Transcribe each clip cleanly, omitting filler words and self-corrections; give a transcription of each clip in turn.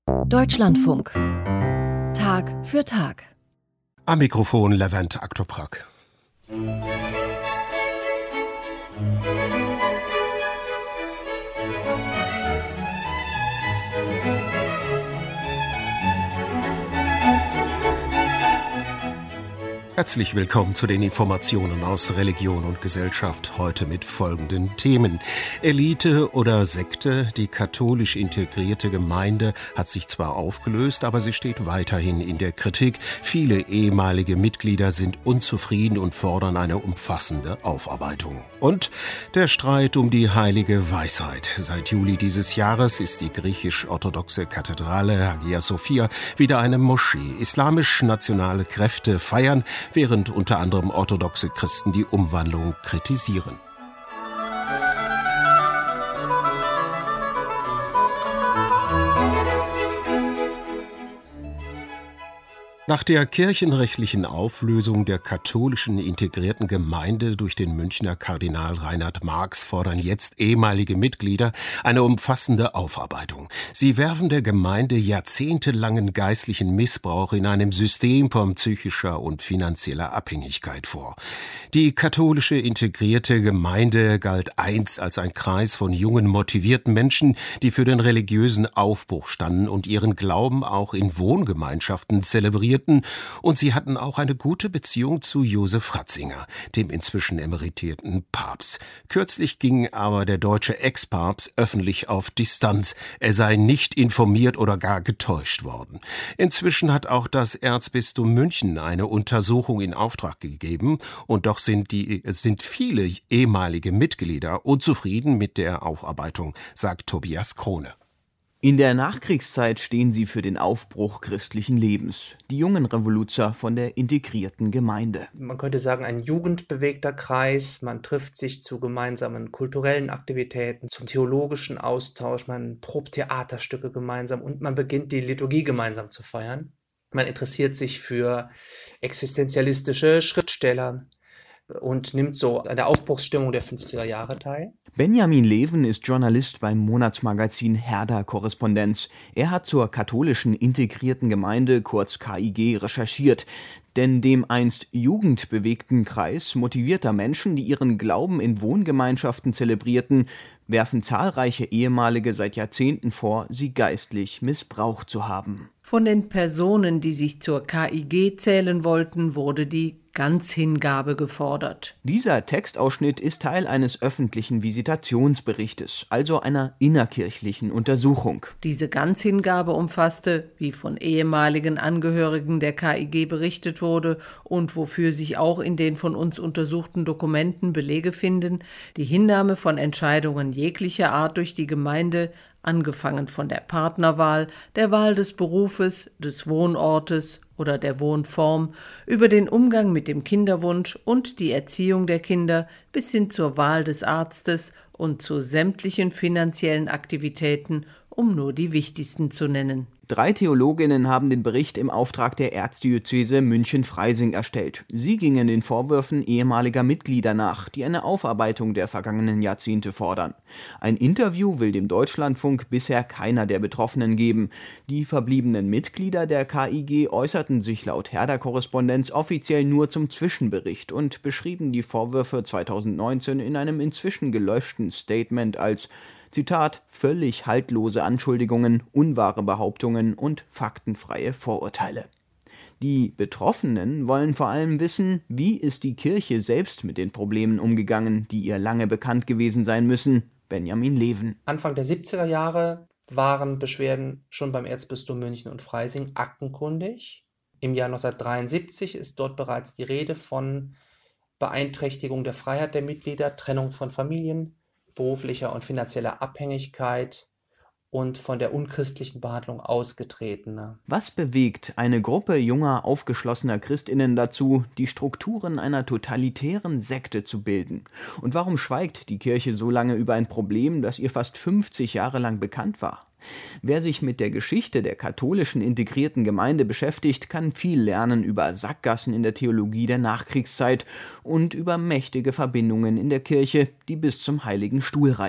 Deutschlandfunk. Tag für Tag. Am Mikrofon Levent Aktoprak. Herzlich willkommen zu den Informationen aus Religion und Gesellschaft, heute mit folgenden Themen. Elite oder Sekte? Die katholisch integrierte Gemeinde hat sich zwar aufgelöst, aber sie steht weiterhin in der Kritik. Viele ehemalige Mitglieder sind unzufrieden und fordern eine umfassende Aufarbeitung. Und der Streit um die heilige Weisheit. Seit Juli dieses Jahres ist die griechisch-orthodoxe Kathedrale Hagia Sophia wieder eine Moschee. Islamisch-nationale Kräfte feiern, während unter anderem orthodoxe Christen die Umwandlung kritisieren. Nach der kirchenrechtlichen Auflösung der katholischen integrierten Gemeinde durch den Münchner Kardinal Reinhard Marx fordern jetzt ehemalige Mitglieder eine umfassende Aufarbeitung. Sie werfen der Gemeinde jahrzehntelangen geistlichen Missbrauch in einem System von psychischer und finanzieller Abhängigkeit vor. Die katholische integrierte Gemeinde galt einst als ein Kreis von jungen, motivierten Menschen, die für den religiösen Aufbruch standen und ihren Glauben auch in Wohngemeinschaften zelebrierten. Und sie hatten auch eine gute Beziehung zu Josef Ratzinger, dem inzwischen emeritierten Papst. Kürzlich ging aber der deutsche Ex-Papst öffentlich auf Distanz. Er sei nicht informiert oder gar getäuscht worden. Inzwischen hat auch das Erzbistum München eine Untersuchung in Auftrag gegeben. Und doch sind viele ehemalige Mitglieder unzufrieden mit der Aufarbeitung, sagt Tobias Krone. In der Nachkriegszeit stehen sie für den Aufbruch christlichen Lebens. Die jungen Revoluzer von der integrierten Gemeinde. Man könnte sagen, ein jugendbewegter Kreis. Man trifft sich zu gemeinsamen kulturellen Aktivitäten, zum theologischen Austausch. Man probt Theaterstücke gemeinsam und man beginnt die Liturgie gemeinsam zu feiern. Man interessiert sich für existenzialistische Schriftsteller und nimmt so an der Aufbruchsstimmung der 50er Jahre teil. Benjamin Leven ist Journalist beim Monatsmagazin Herder Korrespondenz. Er hat zur katholischen integrierten Gemeinde, kurz KIG, recherchiert. Denn dem einst jugendbewegten Kreis motivierter Menschen, die ihren Glauben in Wohngemeinschaften zelebrierten, werfen zahlreiche Ehemalige seit Jahrzehnten vor, sie geistlich missbraucht zu haben. Von den Personen, die sich zur KIG zählen wollten, wurde die Ganzhingabe gefordert. Dieser Textausschnitt ist Teil eines öffentlichen Visitationsberichtes, also einer innerkirchlichen Untersuchung. Diese Ganzhingabe umfasste, wie von ehemaligen Angehörigen der KIG berichtet wurde und wofür sich auch in den von uns untersuchten Dokumenten Belege finden, die Hinnahme von Entscheidungen jeglicher Art durch die Gemeinde, angefangen von der Partnerwahl, der Wahl des Berufes, des Wohnortes oder der Wohnform, über den Umgang mit dem Kinderwunsch und die Erziehung der Kinder bis hin zur Wahl des Arztes und zu sämtlichen finanziellen Aktivitäten, um nur die wichtigsten zu nennen. 3 Theologinnen haben den Bericht im Auftrag der Erzdiözese München-Freising erstellt. Sie gingen den Vorwürfen ehemaliger Mitglieder nach, die eine Aufarbeitung der vergangenen Jahrzehnte fordern. Ein Interview will dem Deutschlandfunk bisher keiner der Betroffenen geben. Die verbliebenen Mitglieder der KIG äußerten sich laut Herder-Korrespondenz offiziell nur zum Zwischenbericht und beschrieben die Vorwürfe 2019 in einem inzwischen gelöschten Statement als Zitat, völlig haltlose Anschuldigungen, unwahre Behauptungen und faktenfreie Vorurteile. Die Betroffenen wollen vor allem wissen, wie ist die Kirche selbst mit den Problemen umgegangen, die ihr lange bekannt gewesen sein müssen. Benjamin Leven. Anfang der 70er Jahre waren Beschwerden schon beim Erzbistum München und Freising aktenkundig. Im Jahr 1973 ist dort bereits die Rede von Beeinträchtigung der Freiheit der Mitglieder, Trennung von Familien, beruflicher und finanzieller Abhängigkeit und von der unchristlichen Behandlung Ausgetretener. Was bewegt eine Gruppe junger, aufgeschlossener Christinnen dazu, die Strukturen einer totalitären Sekte zu bilden? Und warum schweigt die Kirche so lange über ein Problem, das ihr fast 50 Jahre lang bekannt war? Wer sich mit der Geschichte der katholischen integrierten Gemeinde beschäftigt, kann viel lernen über Sackgassen in der Theologie der Nachkriegszeit und über mächtige Verbindungen in der Kirche, die bis zum Heiligen Stuhl reichen.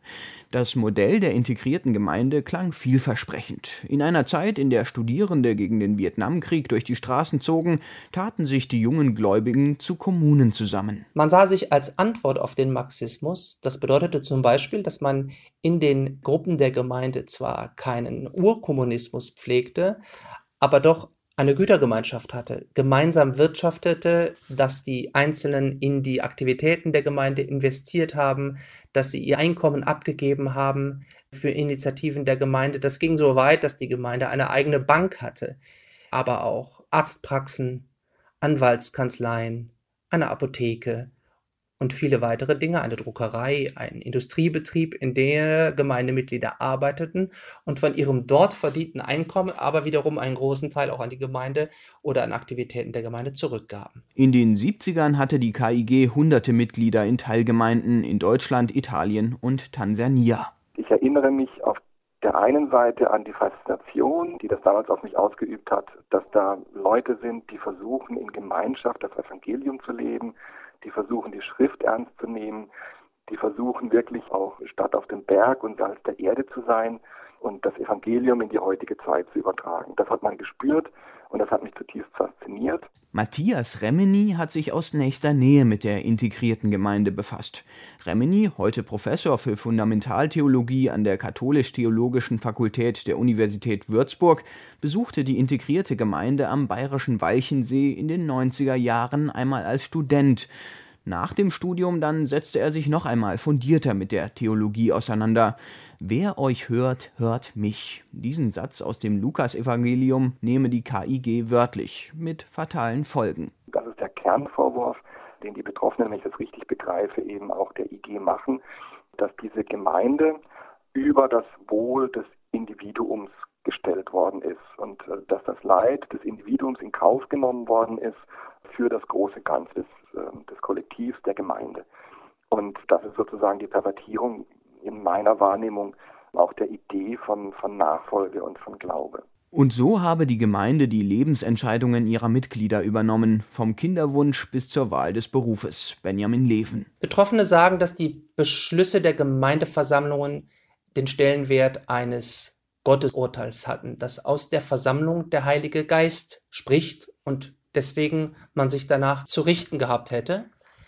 Das Modell der integrierten Gemeinde klang vielversprechend. In einer Zeit, in der Studierende gegen den Vietnamkrieg durch die Straßen zogen, taten sich die jungen Gläubigen zu Kommunen zusammen. Man sah sich als Antwort auf den Marxismus. Das bedeutete zum Beispiel, dass man in den Gruppen der Gemeinde zwar keinen Urkommunismus pflegte, aber doch eine Gütergemeinschaft hatte, gemeinsam wirtschaftete, dass die Einzelnen in die Aktivitäten der Gemeinde investiert haben, dass sie ihr Einkommen abgegeben haben für Initiativen der Gemeinde. Das ging so weit, dass die Gemeinde eine eigene Bank hatte, aber auch Arztpraxen, Anwaltskanzleien, eine Apotheke und viele weitere Dinge, eine Druckerei, ein Industriebetrieb, in der Gemeindemitglieder arbeiteten und von ihrem dort verdienten Einkommen aber wiederum einen großen Teil auch an die Gemeinde oder an Aktivitäten der Gemeinde zurückgaben. In den 70ern hatte die KIG hunderte Mitglieder in Teilgemeinden in Deutschland, Italien und Tansania. Ich erinnere mich auf der einen Seite an die Faszination, die das damals auf mich ausgeübt hat, dass da Leute sind, die versuchen, in Gemeinschaft das Evangelium zu leben, die versuchen, die Schrift ernst zu nehmen, die versuchen wirklich auch Stadt auf dem Berg und Salz der Erde zu sein und das Evangelium in die heutige Zeit zu übertragen. Das hat man gespürt und das hat mich zutiefst fasziniert. Matthias Remeny hat sich aus nächster Nähe mit der integrierten Gemeinde befasst. Remeny, heute Professor für Fundamentaltheologie an der Katholisch-Theologischen Fakultät der Universität Würzburg, besuchte die integrierte Gemeinde am bayerischen Walchensee in den 90er Jahren einmal als Student. Nach dem Studium dann setzte er sich noch einmal fundierter mit der Theologie auseinander. »Wer euch hört, hört mich.« Diesen Satz aus dem Lukasevangelium nehme die KIG wörtlich, mit fatalen Folgen. Das ist der Kernvorwurf, den die Betroffenen, wenn ich das richtig begreife, eben auch der IG machen, dass diese Gemeinde über das Wohl des Individuums gestellt worden ist und dass das Leid des Individuums in Kauf genommen worden ist für das große Ganze des Kollektivs, der Gemeinde. Und das ist sozusagen die Pervertierung in meiner Wahrnehmung auch der Idee von Nachfolge und von Glaube. Und so habe die Gemeinde die Lebensentscheidungen ihrer Mitglieder übernommen, vom Kinderwunsch bis zur Wahl des Berufes. Benjamin Leven. Betroffene sagen, dass die Beschlüsse der Gemeindeversammlungen den Stellenwert eines Gottesurteils hatten, dass aus der Versammlung der Heilige Geist spricht und deswegen man sich danach zu richten gehabt hätte,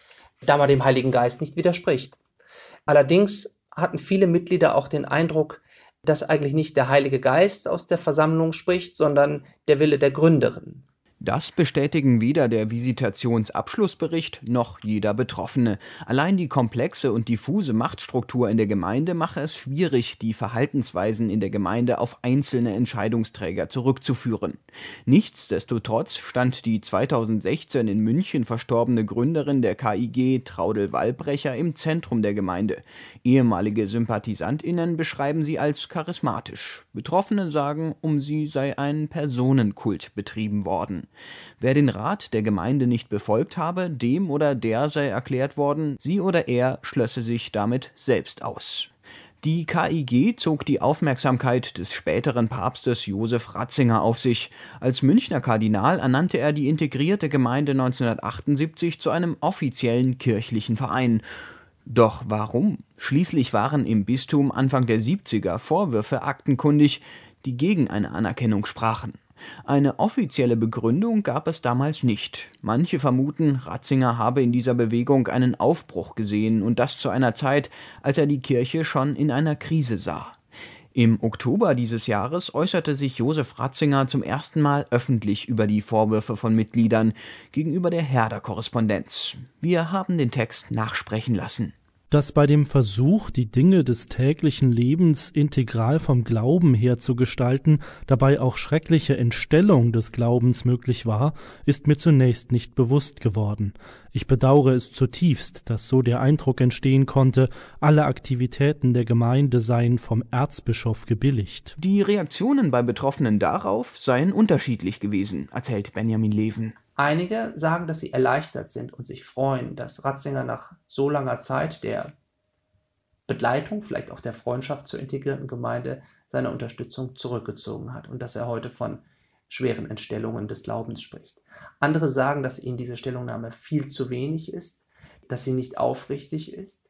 da man dem Heiligen Geist nicht widerspricht. Allerdings hatten viele Mitglieder auch den Eindruck, dass eigentlich nicht der Heilige Geist aus der Versammlung spricht, sondern der Wille der Gründerin. Das bestätigen weder der Visitationsabschlussbericht noch jeder Betroffene. Allein die komplexe und diffuse Machtstruktur in der Gemeinde mache es schwierig, die Verhaltensweisen in der Gemeinde auf einzelne Entscheidungsträger zurückzuführen. Nichtsdestotrotz stand die 2016 in München verstorbene Gründerin der KIG, Traudl Wallbrecher, im Zentrum der Gemeinde. Ehemalige SympathisantInnen beschreiben sie als charismatisch. Betroffene sagen, um sie sei ein Personenkult betrieben worden. Wer den Rat der Gemeinde nicht befolgt habe, dem oder der sei erklärt worden, sie oder er schlösse sich damit selbst aus. Die KIG zog die Aufmerksamkeit des späteren Papstes Josef Ratzinger auf sich. Als Münchner Kardinal ernannte er die integrierte Gemeinde 1978 zu einem offiziellen kirchlichen Verein. Doch warum? Schließlich waren im Bistum Anfang der 70er Vorwürfe aktenkundig, die gegen eine Anerkennung sprachen. Eine offizielle Begründung gab es damals nicht. Manche vermuten, Ratzinger habe in dieser Bewegung einen Aufbruch gesehen und das zu einer Zeit, als er die Kirche schon in einer Krise sah. Im Oktober dieses Jahres äußerte sich Josef Ratzinger zum ersten Mal öffentlich über die Vorwürfe von Mitgliedern gegenüber der Herder-Korrespondenz. Wir haben den Text nachsprechen lassen. Dass bei dem Versuch, die Dinge des täglichen Lebens integral vom Glauben her zu gestalten, dabei auch schreckliche Entstellung des Glaubens möglich war, ist mir zunächst nicht bewusst geworden. Ich bedauere es zutiefst, dass so der Eindruck entstehen konnte, alle Aktivitäten der Gemeinde seien vom Erzbischof gebilligt. Die Reaktionen bei Betroffenen darauf seien unterschiedlich gewesen, erzählt Benjamin Leven. Einige sagen, dass sie erleichtert sind und sich freuen, dass Ratzinger nach so langer Zeit der Begleitung, vielleicht auch der Freundschaft zur integrierten Gemeinde, seine Unterstützung zurückgezogen hat und dass er heute von schweren Entstellungen des Glaubens spricht. Andere sagen, dass ihnen diese Stellungnahme viel zu wenig ist, dass sie nicht aufrichtig ist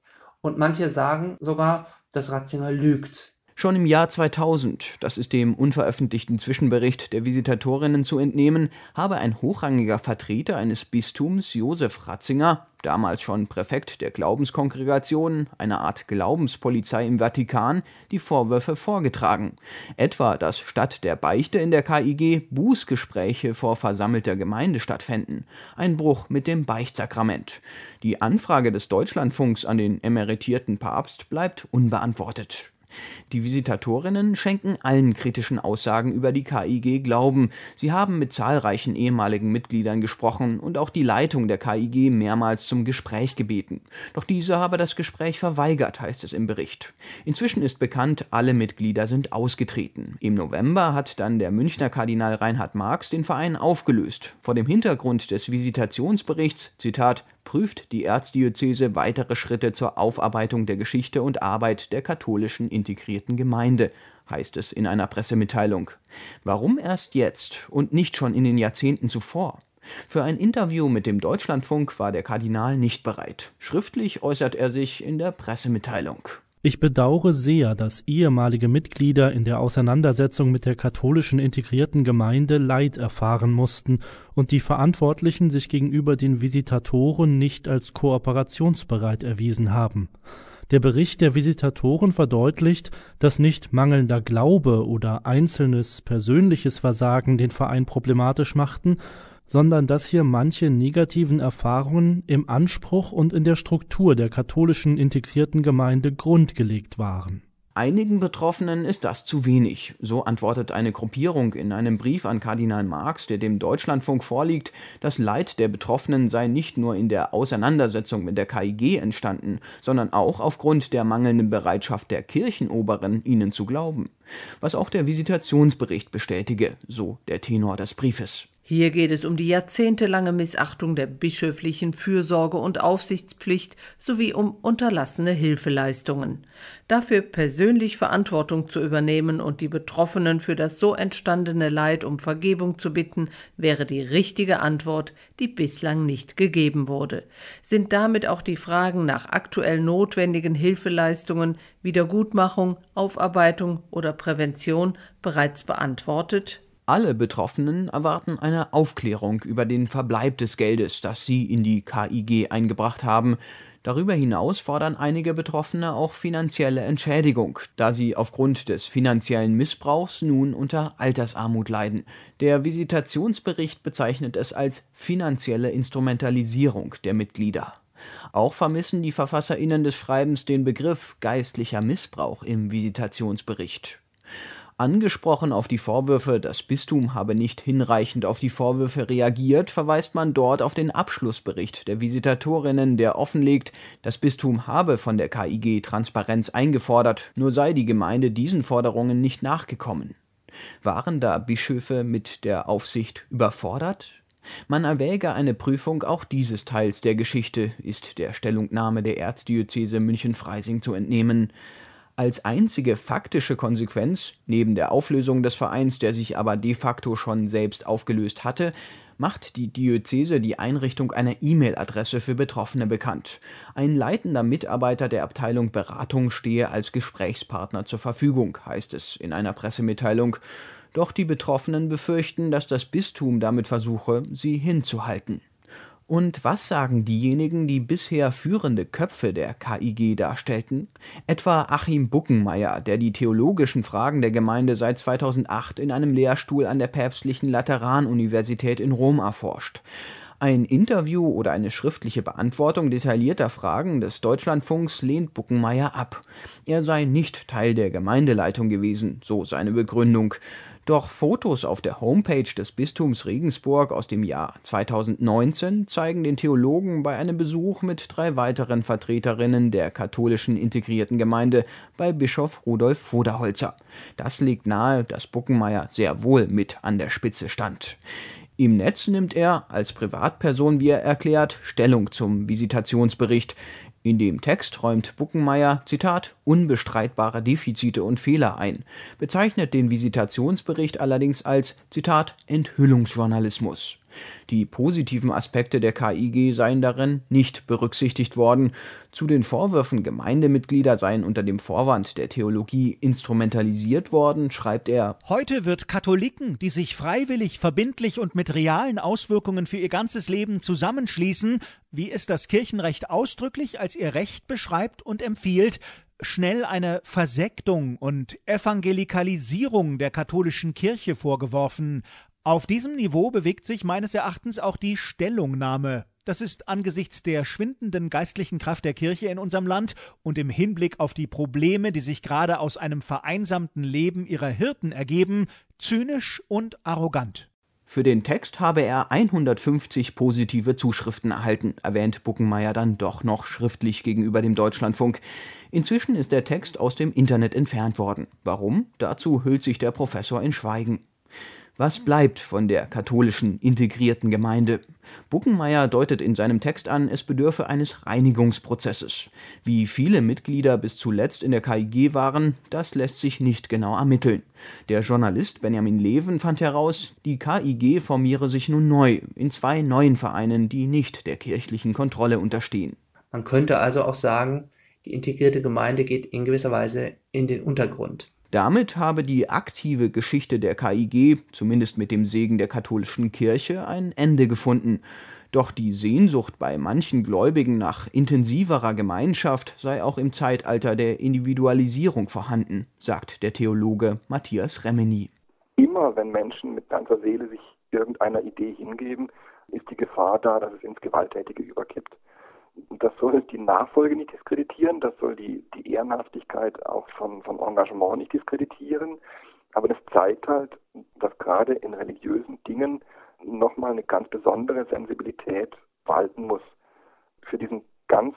Und manche sagen sogar, dass Ratzinger lügt. Schon im Jahr 2000, das ist dem unveröffentlichten Zwischenbericht der Visitatorinnen zu entnehmen, habe ein hochrangiger Vertreter eines Bistums, Josef Ratzinger, damals schon Präfekt der Glaubenskongregation, eine Art Glaubenspolizei im Vatikan, die Vorwürfe vorgetragen. Etwa, dass statt der Beichte in der KIG Bußgespräche vor versammelter Gemeinde stattfänden. Ein Bruch mit dem Beichtsakrament. Die Anfrage des Deutschlandfunks an den emeritierten Papst bleibt unbeantwortet. Die Visitatorinnen schenken allen kritischen Aussagen über die KIG Glauben. Sie haben mit zahlreichen ehemaligen Mitgliedern gesprochen und auch die Leitung der KIG mehrmals zum Gespräch gebeten. Doch diese habe das Gespräch verweigert, heißt es im Bericht. Inzwischen ist bekannt, alle Mitglieder sind ausgetreten. Im November hat dann der Münchner Kardinal Reinhard Marx den Verein aufgelöst. Vor dem Hintergrund des Visitationsberichts, Zitat, prüft die Erzdiözese weitere Schritte zur Aufarbeitung der Geschichte und Arbeit der katholischen integrierten Gemeinde, heißt es in einer Pressemitteilung. Warum erst jetzt und nicht schon in den Jahrzehnten zuvor? Für ein Interview mit dem Deutschlandfunk war der Kardinal nicht bereit. Schriftlich äußert er sich in der Pressemitteilung. Ich bedauere sehr, dass ehemalige Mitglieder in der Auseinandersetzung mit der katholischen integrierten Gemeinde Leid erfahren mussten und die Verantwortlichen sich gegenüber den Visitatoren nicht als kooperationsbereit erwiesen haben. Der Bericht der Visitatoren verdeutlicht, dass nicht mangelnder Glaube oder einzelnes persönliches Versagen den Verein problematisch machten, sondern dass hier manche negativen Erfahrungen im Anspruch und in der Struktur der katholischen integrierten Gemeinde grundgelegt waren. Einigen Betroffenen ist das zu wenig. So antwortet eine Gruppierung in einem Brief an Kardinal Marx, der dem Deutschlandfunk vorliegt. Das Leid der Betroffenen sei nicht nur in der Auseinandersetzung mit der KIG entstanden, sondern auch aufgrund der mangelnden Bereitschaft der Kirchenoberen, ihnen zu glauben. Was auch der Visitationsbericht bestätige, so der Tenor des Briefes. Hier geht es um die jahrzehntelange Missachtung der bischöflichen Fürsorge- und Aufsichtspflicht sowie um unterlassene Hilfeleistungen. Dafür persönlich Verantwortung zu übernehmen und die Betroffenen für das so entstandene Leid um Vergebung zu bitten, wäre die richtige Antwort, die bislang nicht gegeben wurde. Sind damit auch die Fragen nach aktuell notwendigen Hilfeleistungen, Wiedergutmachung, Aufarbeitung oder Prävention bereits beantwortet? Alle Betroffenen erwarten eine Aufklärung über den Verbleib des Geldes, das sie in die KIG eingebracht haben. Darüber hinaus fordern einige Betroffene auch finanzielle Entschädigung, da sie aufgrund des finanziellen Missbrauchs nun unter Altersarmut leiden. Der Visitationsbericht bezeichnet es als finanzielle Instrumentalisierung der Mitglieder. Auch vermissen die VerfasserInnen des Schreibens den Begriff geistlicher Missbrauch im Visitationsbericht. Angesprochen auf die Vorwürfe, das Bistum habe nicht hinreichend auf die Vorwürfe reagiert, verweist man dort auf den Abschlussbericht der Visitatorinnen, der offenlegt, das Bistum habe von der KIG Transparenz eingefordert, nur sei die Gemeinde diesen Forderungen nicht nachgekommen. Waren da Bischöfe mit der Aufsicht überfordert? Man erwäge eine Prüfung auch dieses Teils der Geschichte, ist der Stellungnahme der Erzdiözese München-Freising zu entnehmen. Als einzige faktische Konsequenz, neben der Auflösung des Vereins, der sich aber de facto schon selbst aufgelöst hatte, macht die Diözese die Einrichtung einer E-Mail-Adresse für Betroffene bekannt. Ein leitender Mitarbeiter der Abteilung Beratung stehe als Gesprächspartner zur Verfügung, heißt es in einer Pressemitteilung. Doch die Betroffenen befürchten, dass das Bistum damit versuche, sie hinzuhalten. Und was sagen diejenigen, die bisher führende Köpfe der KIG darstellten? Etwa Achim Buckenmeier, der die theologischen Fragen der Gemeinde seit 2008 in einem Lehrstuhl an der Päpstlichen Lateranuniversität in Rom erforscht. Ein Interview oder eine schriftliche Beantwortung detaillierter Fragen des Deutschlandfunks lehnt Buckenmeier ab. Er sei nicht Teil der Gemeindeleitung gewesen, so seine Begründung. Doch Fotos auf der Homepage des Bistums Regensburg aus dem Jahr 2019 zeigen den Theologen bei einem Besuch mit 3 weiteren Vertreterinnen der katholischen integrierten Gemeinde bei Bischof Rudolf Voderholzer. Das legt nahe, dass Buckenmeier sehr wohl mit an der Spitze stand. Im Netz nimmt er, als Privatperson, wie er erklärt, Stellung zum Visitationsbericht. In dem Text räumt Buckenmeier, Zitat, unbestreitbare Defizite und Fehler ein, bezeichnet den Visitationsbericht allerdings als, Zitat, Enthüllungsjournalismus. Die positiven Aspekte der KIG seien darin nicht berücksichtigt worden. Zu den Vorwürfen, Gemeindemitglieder seien unter dem Vorwand der Theologie instrumentalisiert worden, schreibt er: Heute wird Katholiken, die sich freiwillig, verbindlich und mit realen Auswirkungen für ihr ganzes Leben zusammenschließen, wie es das Kirchenrecht ausdrücklich als ihr Recht beschreibt und empfiehlt, schnell eine Versektung und Evangelikalisierung der katholischen Kirche vorgeworfen. Auf diesem Niveau bewegt sich meines Erachtens auch die Stellungnahme. Das ist angesichts der schwindenden geistlichen Kraft der Kirche in unserem Land und im Hinblick auf die Probleme, die sich gerade aus einem vereinsamten Leben ihrer Hirten ergeben, zynisch und arrogant. Für den Text habe er 150 positive Zuschriften erhalten, erwähnt Buckenmeier dann doch noch schriftlich gegenüber dem Deutschlandfunk. Inzwischen ist der Text aus dem Internet entfernt worden. Warum? Dazu hüllt sich der Professor in Schweigen. Was bleibt von der katholischen integrierten Gemeinde? Buckenmeier deutet in seinem Text an, es bedürfe eines Reinigungsprozesses. Wie viele Mitglieder bis zuletzt in der KIG waren, das lässt sich nicht genau ermitteln. Der Journalist Benjamin Leven fand heraus, die KIG formiere sich nun neu, in 2 neuen Vereinen, die nicht der kirchlichen Kontrolle unterstehen. Man könnte also auch sagen, die integrierte Gemeinde geht in gewisser Weise in den Untergrund. Damit habe die aktive Geschichte der KIG, zumindest mit dem Segen der katholischen Kirche, ein Ende gefunden. Doch die Sehnsucht bei manchen Gläubigen nach intensiverer Gemeinschaft sei auch im Zeitalter der Individualisierung vorhanden, sagt der Theologe Matthias Remeny. Immer wenn Menschen mit ganzer Seele sich irgendeiner Idee hingeben, ist die Gefahr da, dass es ins Gewalttätige überkippt. Das soll die Nachfolge nicht diskreditieren, das soll die Ehrenhaftigkeit auch von Engagement nicht diskreditieren. Aber das zeigt halt, dass gerade in religiösen Dingen nochmal eine ganz besondere Sensibilität walten muss für diesen ganz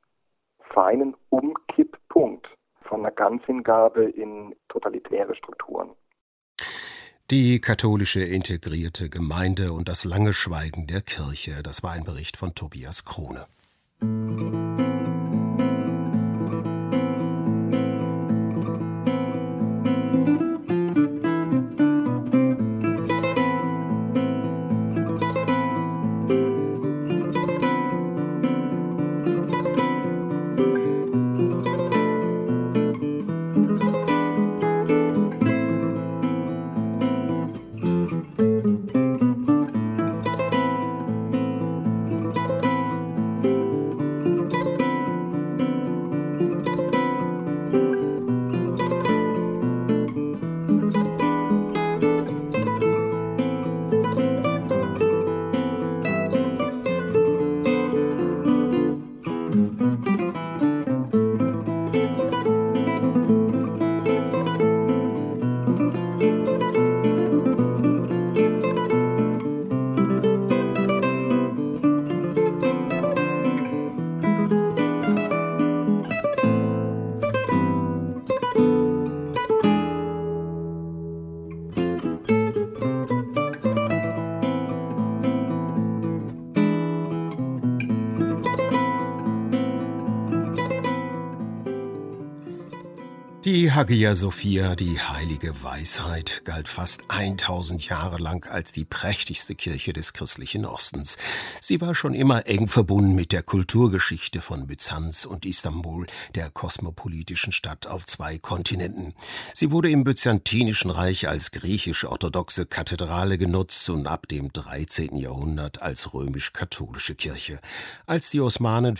feinen Umkipppunkt von einer Ganzhingabe in totalitäre Strukturen. Die katholische integrierte Gemeinde und das lange Schweigen der Kirche, das war ein Bericht von Tobias Krone. Die Hagia Sophia, die heilige Weisheit, galt fast 1000 Jahre lang als die prächtigste Kirche des christlichen Ostens. Sie war schon immer eng verbunden mit der Kulturgeschichte von Byzanz und Istanbul, der kosmopolitischen Stadt auf 2 Kontinenten. Sie wurde im Byzantinischen Reich als griechisch-orthodoxe Kathedrale genutzt und ab dem 13. Jahrhundert als römisch-katholische Kirche. Als die Osmanen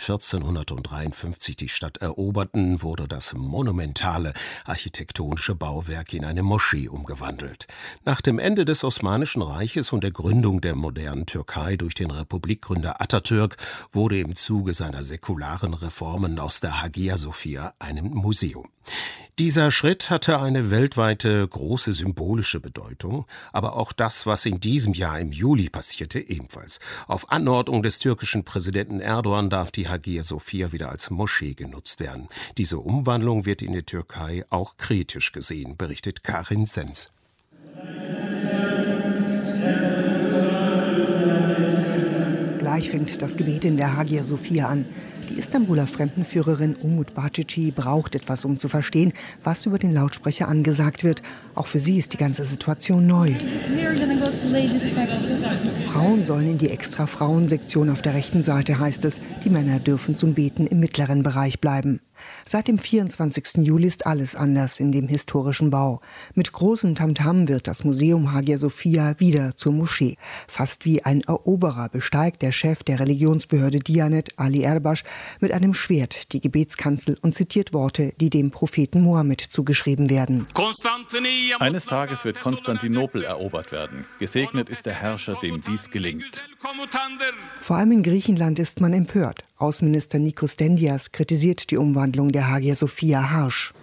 1453 die Stadt eroberten, wurde das monumentale architektonische Bauwerk in eine Moschee umgewandelt. Nach dem Ende des Osmanischen Reiches und der Gründung der modernen Türkei durch den Republikgründer Atatürk wurde im Zuge seiner säkularen Reformen aus der Hagia Sophia ein Museum. Dieser Schritt hatte eine weltweite große symbolische Bedeutung, aber auch das, was in diesem Jahr im Juli passierte, ebenfalls. Auf Anordnung des türkischen Präsidenten Erdogan darf die Hagia Sophia wieder als Moschee genutzt werden. Diese Umwandlung wird in der Türkei auch kritisch gesehen, berichtet Karin Sens. Gleich fängt das Gebet in der Hagia Sophia an. Die Istanbuler Fremdenführerin Umut Bahçeci braucht etwas, um zu verstehen, was über den Lautsprecher angesagt wird. Auch für sie ist die ganze Situation neu. Frauen sollen in die extra Frauensektion auf der rechten Seite, heißt es. Die Männer dürfen zum Beten im mittleren Bereich bleiben. Seit dem 24. Juli ist alles anders in dem historischen Bau. Mit großem Tamtam wird das Museum Hagia Sophia wieder zur Moschee. Fast wie ein Eroberer besteigt der Chef der Religionsbehörde Diyanet, Ali Erbaş, mit einem Schwert die Gebetskanzel und zitiert Worte, die dem Propheten Mohammed zugeschrieben werden. Eines Tages wird Konstantinopel erobert werden. Gesegnet ist der Herrscher, dem dies gelingt. Vor allem in Griechenland ist man empört. Außenminister Nikos Dendias kritisiert die Umwandlung der Hagia Sophia harsch.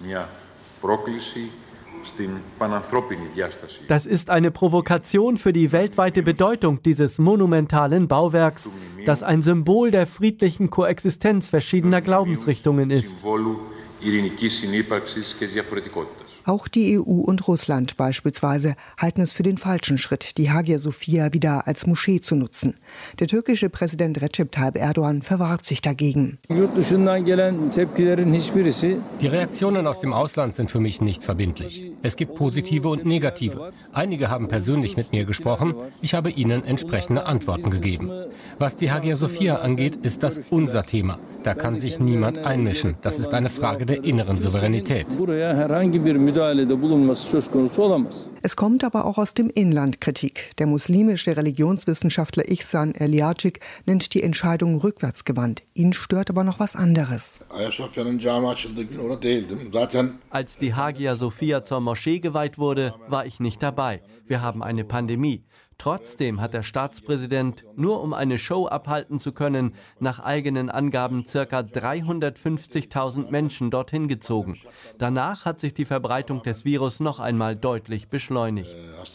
Das ist eine Provokation für die weltweite Bedeutung dieses monumentalen Bauwerks, das ein Symbol der friedlichen Koexistenz verschiedener Glaubensrichtungen ist. Auch die EU und Russland beispielsweise halten es für den falschen Schritt, die Hagia Sophia wieder als Moschee zu nutzen. Der türkische Präsident Recep Tayyip Erdogan verwahrt sich dagegen. Die Reaktionen aus dem Ausland sind für mich nicht verbindlich. Es gibt positive und negative. Einige haben persönlich mit mir gesprochen. Ich habe ihnen entsprechende Antworten gegeben. Was die Hagia Sophia angeht, ist das unser Thema. Da kann sich niemand einmischen. Das ist eine Frage der inneren Souveränität. Es kommt aber auch aus dem Inland Kritik. Der muslimische Religionswissenschaftler Ihsan Eliacik nennt die Entscheidung rückwärtsgewandt. Ihn stört aber noch was anderes. Als die Hagia Sophia zur Moschee geweiht wurde, war ich nicht dabei. Wir haben eine Pandemie. Trotzdem hat der Staatspräsident, nur um eine Show abhalten zu können, nach eigenen Angaben ca. 350.000 Menschen dorthin gezogen. Danach hat sich die Verbreitung des Virus noch einmal deutlich beschleunigt.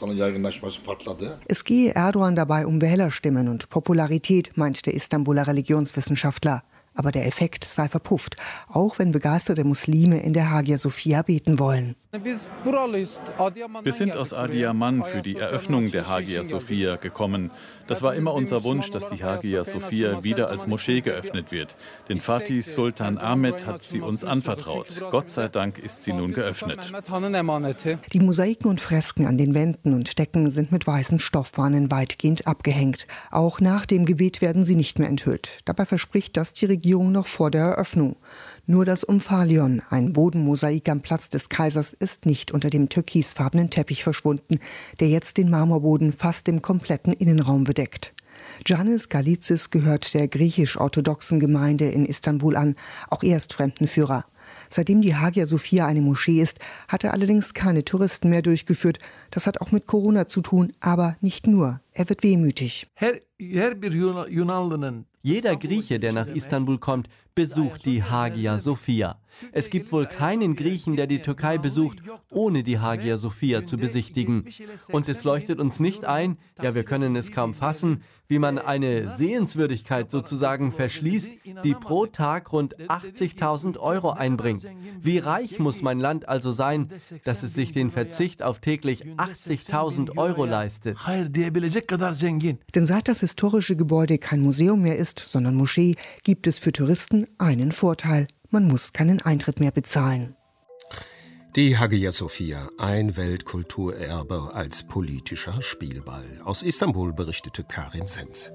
Es gehe Erdogan dabei um Wählerstimmen und Popularität, meint der Istanbuler Religionswissenschaftler. Aber der Effekt sei verpufft, auch wenn begeisterte Muslime in der Hagia Sophia beten wollen. Wir sind aus Adıyaman für die Eröffnung der Hagia Sophia gekommen. Das war immer unser Wunsch, dass die Hagia Sophia wieder als Moschee geöffnet wird. Den Fatih Sultan Ahmed hat sie uns anvertraut. Gott sei Dank ist sie nun geöffnet. Die Mosaiken und Fresken an den Wänden und Decken sind mit weißen Stoffwahnen weitgehend abgehängt. Auch nach dem Gebet werden sie nicht mehr enthüllt. Dabei verspricht das die Regierung noch vor der Eröffnung. Nur das Omphalion, ein Bodenmosaik am Platz des Kaisers, ist nicht unter dem türkisfarbenen Teppich verschwunden, der jetzt den Marmorboden fast im kompletten Innenraum bedeckt. Giannis Galitsis gehört der griechisch-orthodoxen Gemeinde in Istanbul an. Auch er ist Fremdenführer. Seitdem die Hagia Sophia eine Moschee ist, hat er allerdings keine Touristen mehr durchgeführt. Das hat auch mit Corona zu tun, aber nicht nur. Er wird wehmütig. Jeder Grieche, der nach Istanbul kommt, besucht die Hagia Sophia. Es gibt wohl keinen Griechen, der die Türkei besucht, ohne die Hagia Sophia zu besichtigen. Und es leuchtet uns nicht ein, ja, wir können es kaum fassen, wie man eine Sehenswürdigkeit sozusagen verschließt, die pro Tag rund 80.000 € einbringt. Wie reich muss mein Land also sein, dass es sich den Verzicht auf täglich 80.000 € leistet? Denn seit das historische Gebäude kein Museum mehr ist, sondern Moschee, gibt es für Touristen einen Vorteil. Man muss keinen Eintritt mehr bezahlen. Die Hagia Sophia, ein Weltkulturerbe als politischer Spielball. Aus Istanbul berichtete Karin Senz.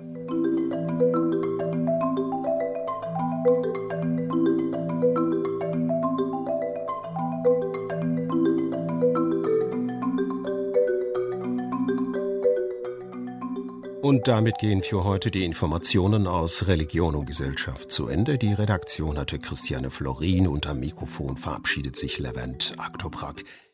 Und damit gehen für heute die Informationen aus Religion und Gesellschaft zu Ende. Die Redaktion hatte Christiane Florin und am Mikrofon verabschiedet sich Levent Aktoprak.